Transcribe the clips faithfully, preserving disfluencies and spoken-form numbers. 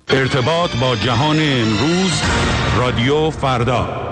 ارتباط با جهان امروز، رادیو فردا.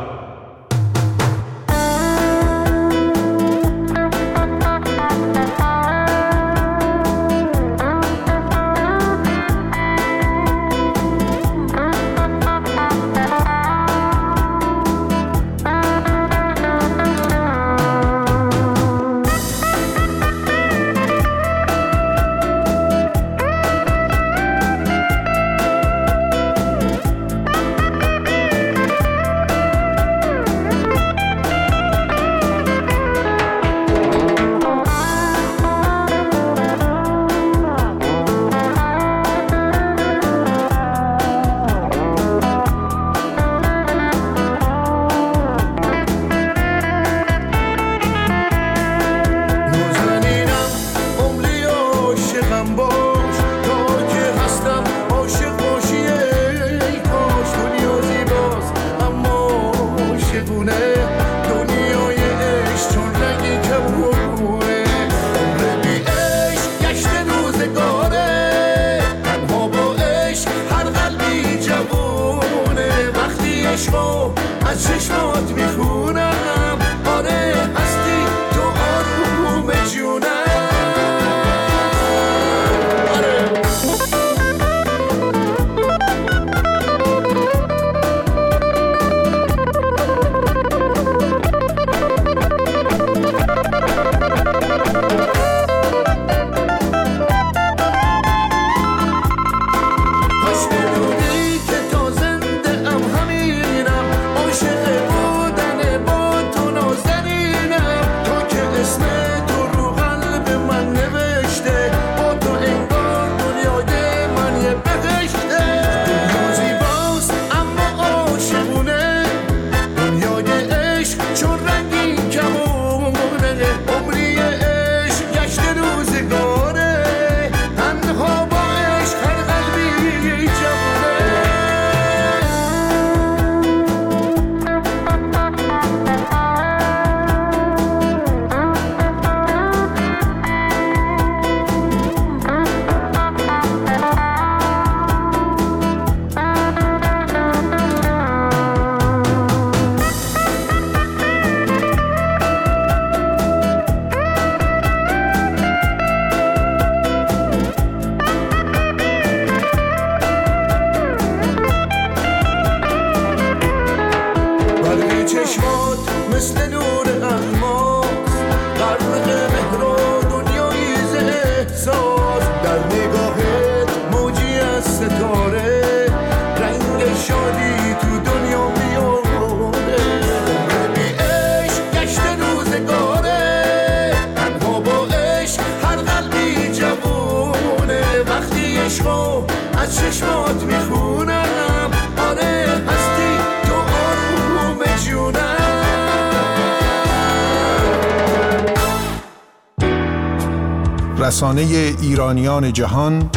رسانه ایرانیان جهان،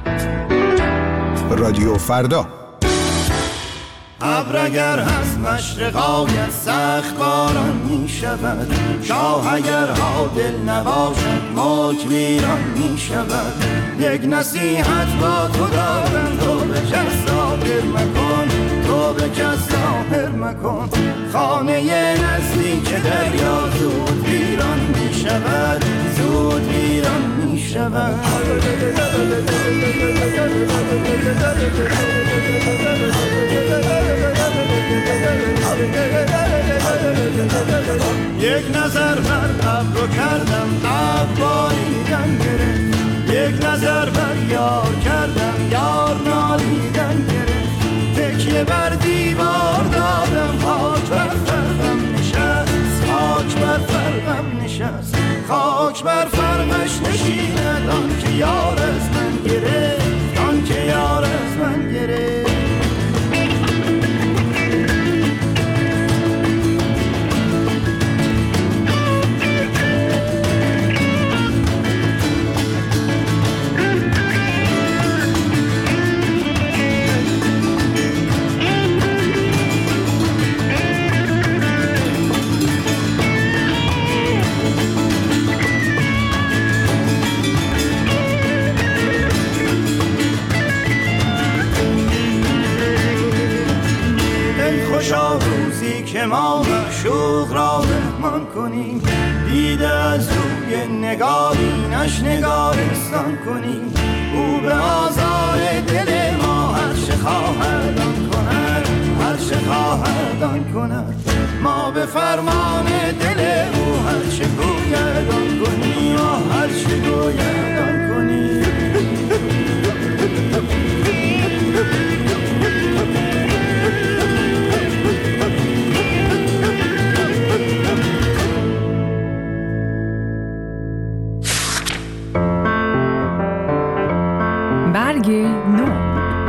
رادیو فردا. ابر اگر هست مشرقای سخت باران می شود، شاه اگر عادل نباشد ملک ویران می شود. یک نصیحت با تو دارم، تو به کس ظاهر مکن، تو به کس ظاهر مکن. خانه نزدیک دریا زود ویران می شود، زود ویران می شود. یک نظر بر ابرو کردم، ابر باریدن گرفت. یک نظر بر یار کردم، یار نالیدن گرفت. تکیه بر دیوار دادم، خاک بر فرقم نشست، خاک بر فرقم نشست. خاک بر فرقش نشیند آن که یار از من گرفت، آن که یار از من گرفت. دل ما شوق را مهمان کنیم، دیده از روی نگارینش نگارستان کنیم. او به آزار دل ما هر چه خواهد آن کند، هر چه خواهد آن کند. ما به فرمان دل او هر چه گوید آن کنیم، هر چه گوید آن کنیم. برگ نو.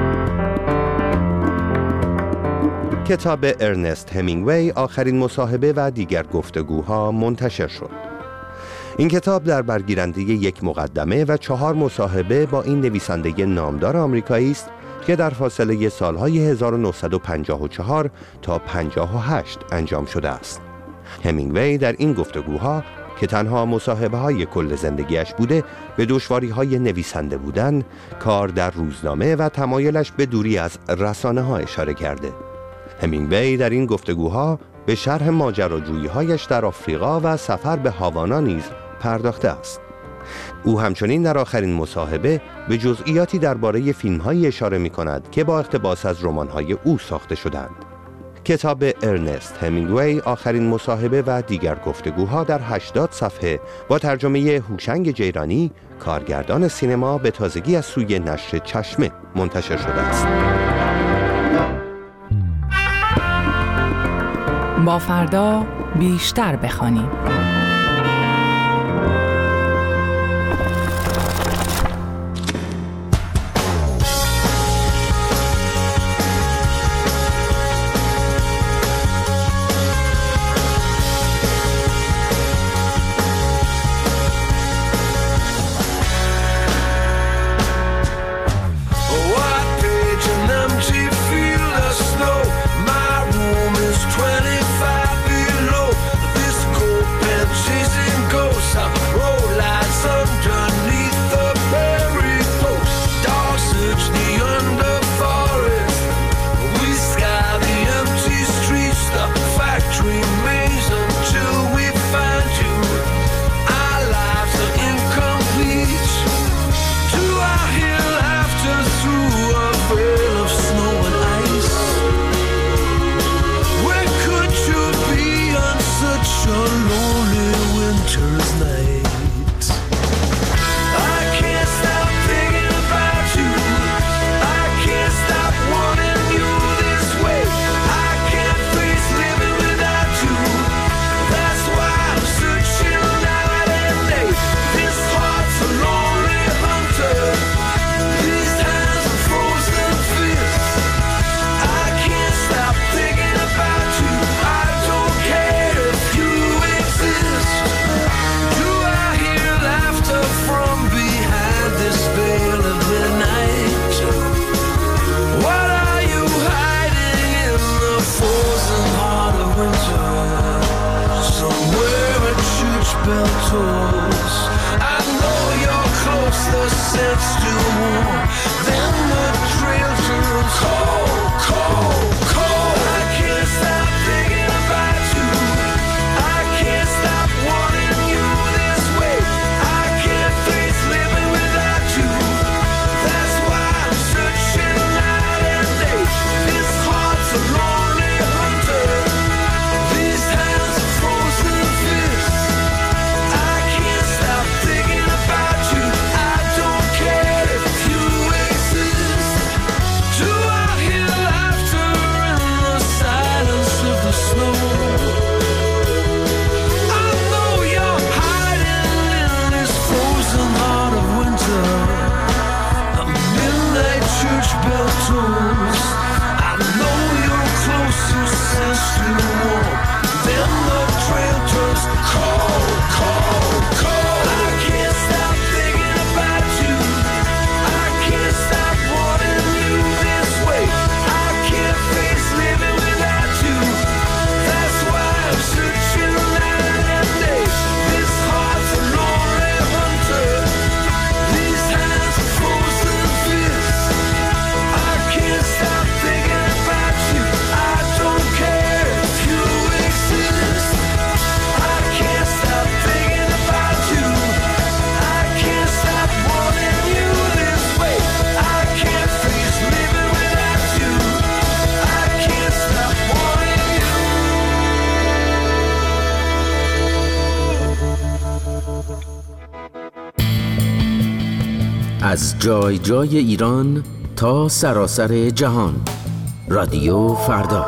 کتاب ارنست همینگوی آخرین مصاحبه و دیگر گفتگوها منتشر شد. این کتاب در برگیرنده یک مقدمه و چهار مصاحبه با این نویسنده نامدار آمریکایی است که در فاصله سالهای هزار و نهصد و پنجاه و چهار تا پنجاه و هشت انجام شده است. همینگوی در این گفتگوها که تنها مصاحبه های کل زندگیش بوده، به دشواری های نویسنده بودن، کار در روزنامه و تمایلش به دوری از رسانه ها اشاره کرده. همینگوی در این گفتگوها به شرح ماجراجویی هایش در آفریقا و سفر به هاوانا نیز پرداخته است. او همچنین در آخرین مصاحبه به جزئیاتی درباره فیلم‌هایی اشاره می‌کند که با اقتباس از رمان‌های او ساخته شدند. کتاب ارنست همینگوی آخرین مصاحبه و دیگر گفتگوها در هشتاد صفحه با ترجمه هوشنگ جیرانی، کارگردان سینما، به تازگی از سوی نشر چشمه منتشر شده است. با فردا بیشتر بخوانیم. از جای جای ایران تا سراسر جهان. رادیو فردا.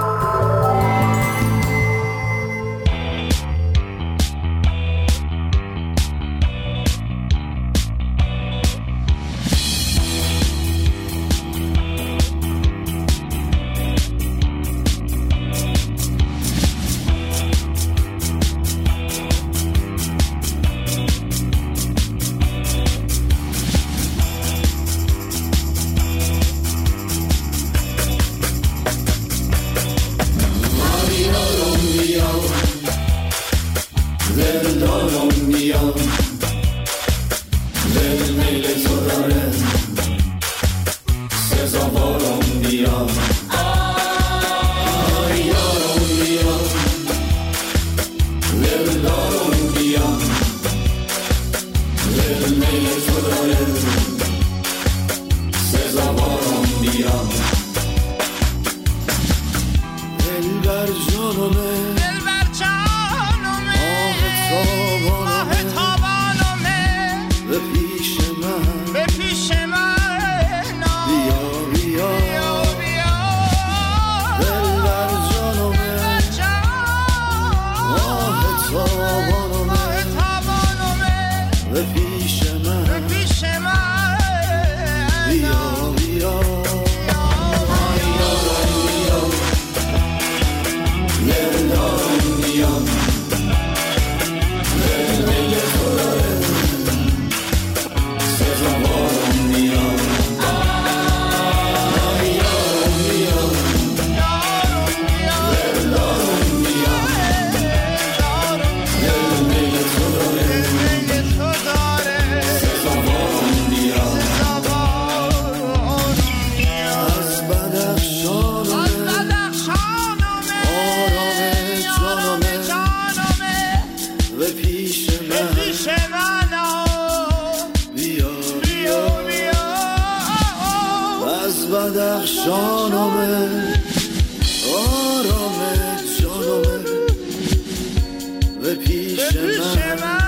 بدخشانمه آرام جانمه و پیش من